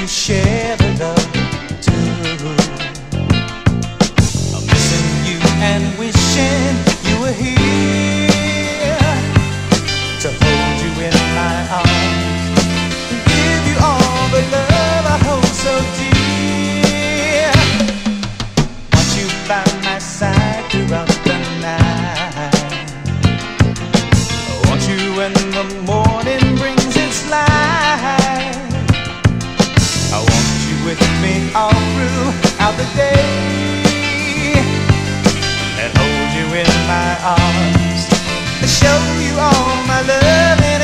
share the love too. I'm missing you and wishing you were here to hold you in my arms, give you all the love I hold so dear. Want you by my side throughout the night. I want you when the morning brings its light. I want you with me all throughout the day, and hold you in my arms, and show you all my love.